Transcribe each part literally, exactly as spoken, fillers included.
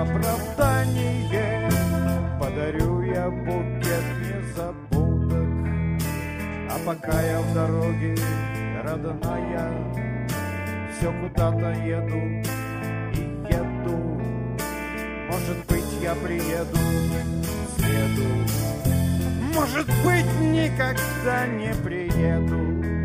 оправдание. Подарю я букет незабудок, а пока я в дороге, родная, все куда-то еду и еду. Может быть, я приеду в среду, может быть, никогда не приеду.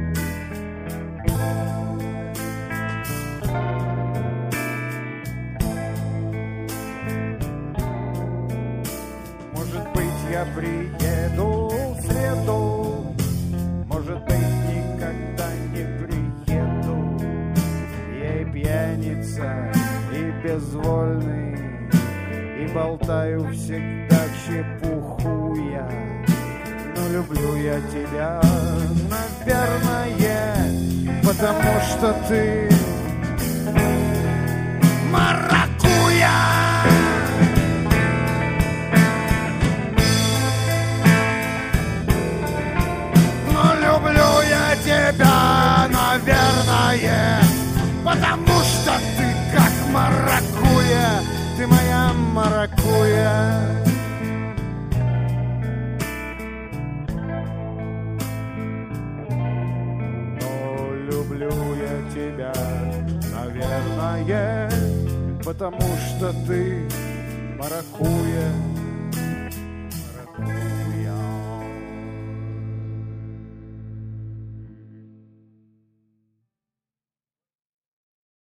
Может быть, я приеду в среду, может быть, никогда не приеду. Я и пьяница, и безвольный, и болтаю всегда чепуху я. Но люблю я тебя, наверное, потому что ты маракуйя. Но люблю я тебя, наверное, потому что ты как маракуйя. Ты моя маракуйя. Но люблю я тебя, наверное, потому что ты маракуйя.